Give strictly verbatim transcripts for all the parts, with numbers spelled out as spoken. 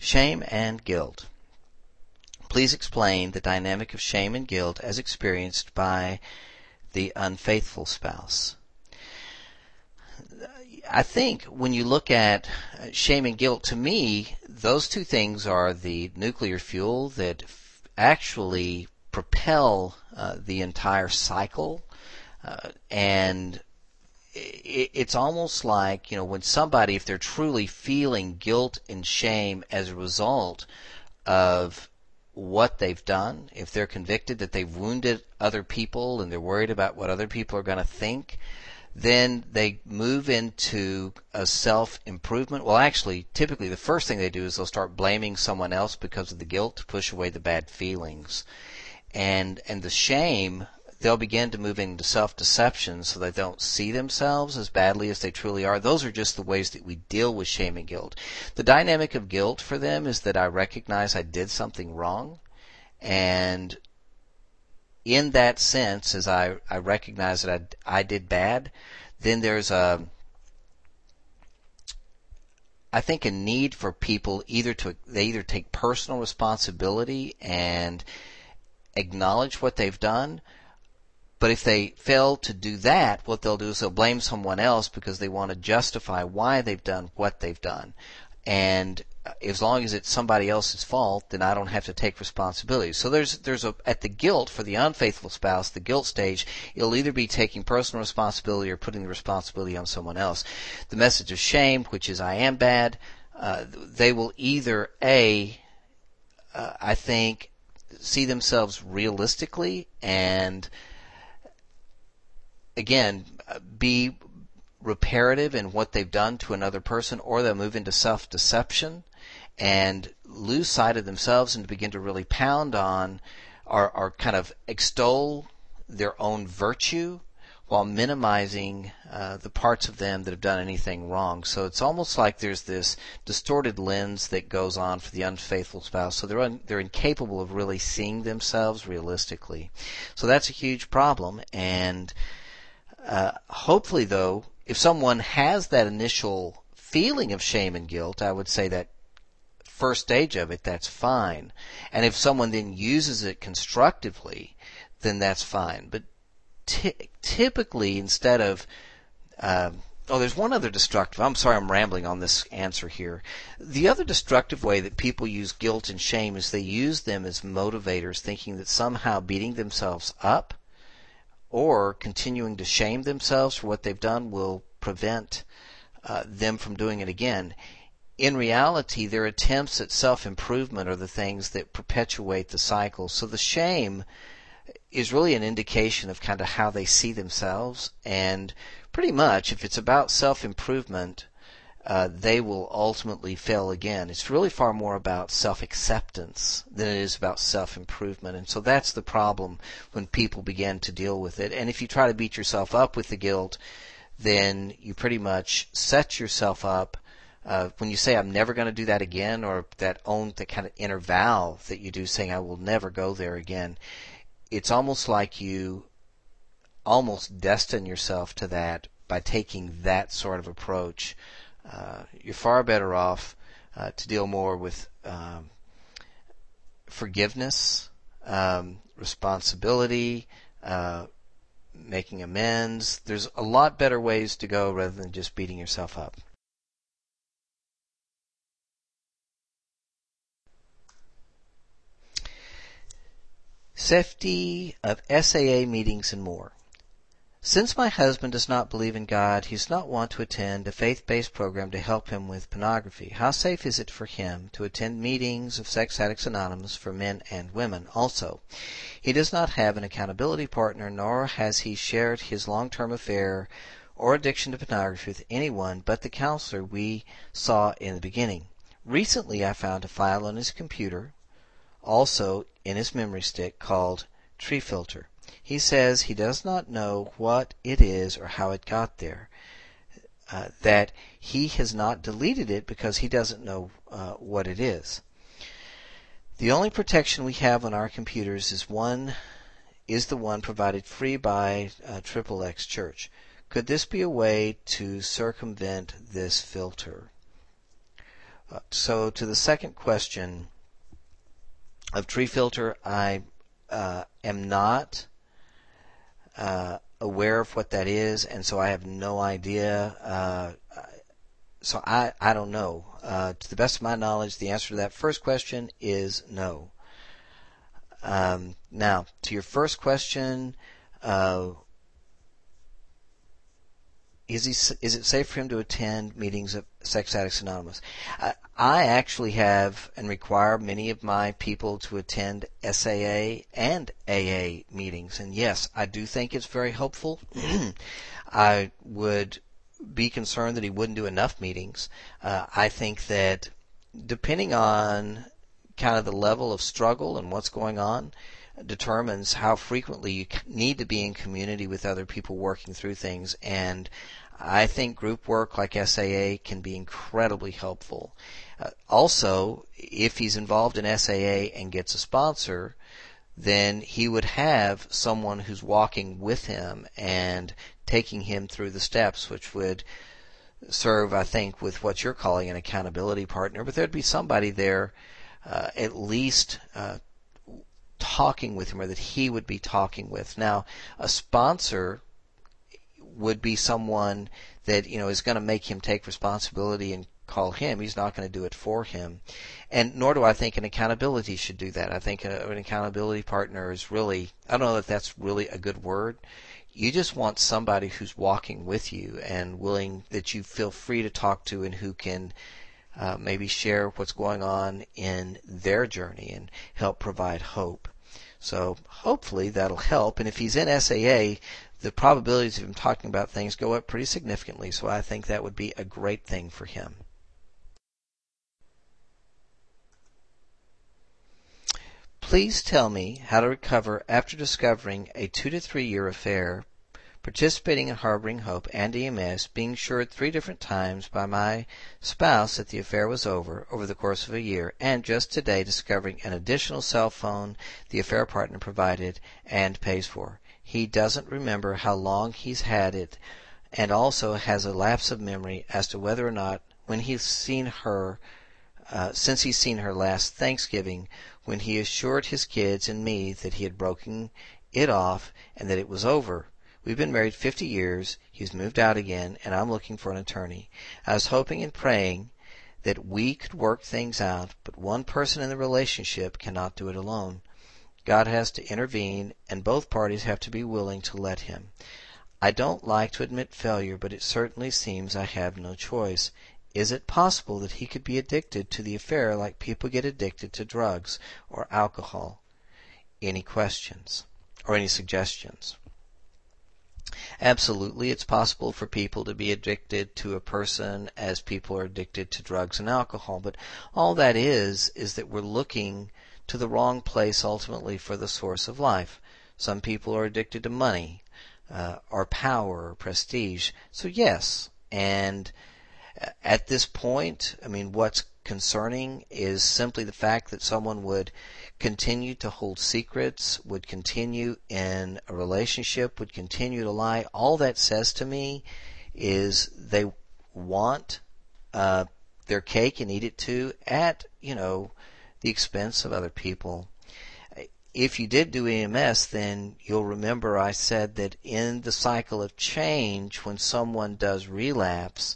Shame and guilt. Please explain the dynamic of shame and guilt as experienced by the unfaithful spouse. I think when you look at shame and guilt, to me, those two things are the nuclear fuel that f- actually propel uh, the entire cycle. Uh, and it, it's almost like, you know, when somebody, if they're truly feeling guilt and shame as a result of what they've done, if they're convicted that they've wounded other people and they're worried about what other people are going to think, then they move into a self-improvement. Well, actually, typically the first thing they do is they'll start blaming someone else because of the guilt to push away the bad feelings. And and the shame, they'll begin to move into self-deception so they don't see themselves as badly as they truly are. Those are just the ways that we deal with shame and guilt. The dynamic of guilt for them is that I recognize I did something wrong, and in that sense, as I, I recognize that I, I did bad, then there's a, I think, a need for people either to, they either take personal responsibility and acknowledge what they've done, but if they fail to do that, what they'll do is they'll blame someone else because they want to justify why they've done what they've done. And as long as it's somebody else's fault, then I don't have to take responsibility. So there's there's a at the guilt for the unfaithful spouse, the guilt stage, it'll either be taking personal responsibility or putting the responsibility on someone else. The message of shame, which is I am bad, uh, they will either a, uh, I think, see themselves realistically and again be reparative in what they've done to another person, or they'll move into self-deception and lose sight of themselves and begin to really pound on or, or kind of extol their own virtue while minimizing uh, the parts of them that have done anything wrong. So it's almost like there's this distorted lens that goes on for the unfaithful spouse. So they're un, they're incapable of really seeing themselves realistically. So that's a huge problem. And uh, hopefully, though, if someone has that initial feeling of shame and guilt, I would say that first stage of it, that's fine. And if someone then uses it constructively, then that's fine. But t- typically, instead of, um, oh, there's one other destructive, I'm sorry I'm rambling on this answer here. The other destructive way that people use guilt and shame is they use them as motivators, thinking that somehow beating themselves up or continuing to shame themselves for what they've done will prevent uh, them from doing it again. In reality, their attempts at self-improvement are the things that perpetuate the cycle. So the shame is really an indication of kind of how they see themselves, and pretty much if it's about self-improvement, uh, they will ultimately fail again. It's really far more about self-acceptance than it is about self-improvement. And so that's the problem when people begin to deal with it. And if you try to beat yourself up with the guilt, then you pretty much set yourself up. Uh, when you say, I'm never going to do that again, or that own, that kind of inner vow that you do saying, I will never go there again, it's almost like you almost destine yourself to that by taking that sort of approach. Uh, you're far better off uh, to deal more with um, forgiveness, um, responsibility, uh, making amends. There's a lot better ways to go rather than just beating yourself up. Safety of S A A meetings and more. Since my husband does not believe in God, he does not want to attend a faith-based program to help him with pornography. How safe is it for him to attend meetings of Sex Addicts Anonymous for men and women? Also, he does not have an accountability partner, nor has he shared his long-term affair or addiction to pornography with anyone but the counselor we saw in the beginning. Recently, I found a file on his computer, also in his memory stick, called Tree Filter. He says he does not know what it is or how it got there, uh, that he has not deleted it because he doesn't know uh, what it is. The only protection we have on our computers is one is the one provided free by uh, Triple X Church. Could this be a way to circumvent this filter? Uh, so to the second question of Tree Filter, I uh, am not uh, aware of what that is, and so I have no idea. Uh, so I, I don't know. Uh, to the best of my knowledge, the answer to that first question is no. Um, now, to your first question, uh, is he is it safe for him to attend meetings of Sex Addicts Anonymous? I, I actually have and require many of my people to attend S A A and A A meetings, and yes, I do think it's very helpful. I would be concerned that he wouldn't do enough meetings. Uh, I think that depending on kind of the level of struggle and what's going on determines how frequently you need to be in community with other people working through things. And I think group work like S A A can be incredibly helpful. Uh, also, if he's involved in S A A and gets a sponsor, then he would have someone who's walking with him and taking him through the steps, which would serve, I think, with what you're calling an accountability partner. But there'd be somebody there uh, at least uh, talking with him, or that he would be talking with. Now, a sponsor would be someone that, you know, is going to make him take responsibility and call him. He's not going to do it for him. And nor do I think an accountability should do that. I think a, an accountability partner is really, I don't know if that's really a good word. You just want somebody who's walking with you and willing, that you feel free to talk to, and who can uh, maybe share what's going on in their journey and help provide hope. So hopefully that'll help. And if he's in S A A, the probabilities of him talking about things go up pretty significantly. So I think that would be a great thing for him. Please tell me how to recover after discovering a two to three year affair, participating in Harboring Hope and E M S, being assured three different times by my spouse that the affair was over over the course of a year, and just today discovering an additional cell phone the affair partner provided and pays for. He doesn't remember how long he's had it, and also has a lapse of memory as to whether or not when he's seen her, uh, since he's seen her last Thanksgiving, when he assured his kids and me that he had broken it off and that it was over. We've been married fifty years, he's moved out again, and I'm looking for an attorney. I was hoping and praying that we could work things out, but one person in the relationship cannot do it alone. God has to intervene, and both parties have to be willing to let him. I don't like to admit failure, but it certainly seems I have no choice. Is it possible that he could be addicted to the affair like people get addicted to drugs or alcohol? Any questions or any suggestions? Absolutely, it's possible for people to be addicted to a person as people are addicted to drugs and alcohol, but all that is is that we're looking to the wrong place ultimately for the source of life. Some people are addicted to money, uh, or power, or prestige. So yes, and at this point, I mean, what's concerning is simply the fact that someone would continue to hold secrets, would continue in a relationship, would continue to lie. All that says to me is they want uh, their cake and eat it too, at, you know, the expense of other people. If you did do E M S, then you'll remember I said that in the cycle of change, when someone does relapse,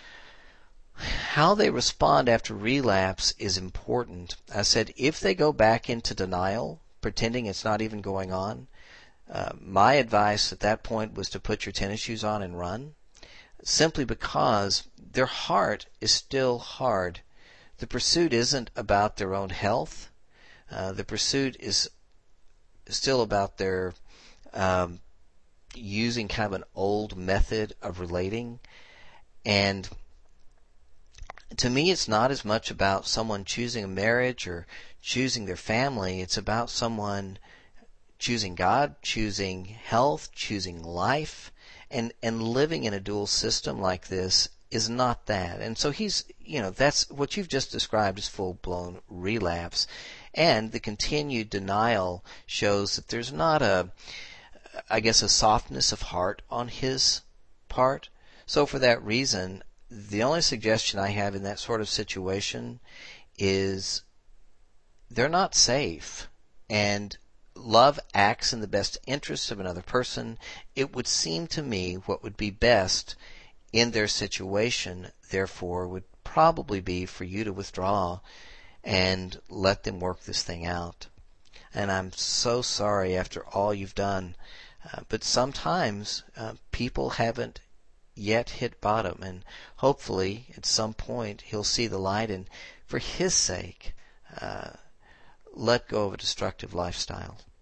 how they respond after relapse is important. I said if they go back into denial, pretending it's not even going on, uh, my advice at that point was to put your tennis shoes on and run, simply because their heart is still hard. The pursuit isn't about their own health. Uh, the pursuit is still about their um, using kind of an old method of relating. And to me, it's not as much about someone choosing a marriage or choosing their family. It's about someone choosing God, choosing health, choosing life, and, and living in a dual system like this is not that. And so he's, you know, that's what you've just described as full-blown relapse. And the continued denial shows that there's not a, I guess, a softness of heart on his part. So for that reason, the only suggestion I have in that sort of situation is they're not safe. And love acts in the best interest of another person. It would seem to me what would be best in their situation, therefore, would probably be for you to withdraw and let them work this thing out. And I'm so sorry after all you've done. Uh, but sometimes uh, people haven't yet hit bottom, and hopefully at some point he'll see the light, and for his sake, uh, let go of a destructive lifestyle.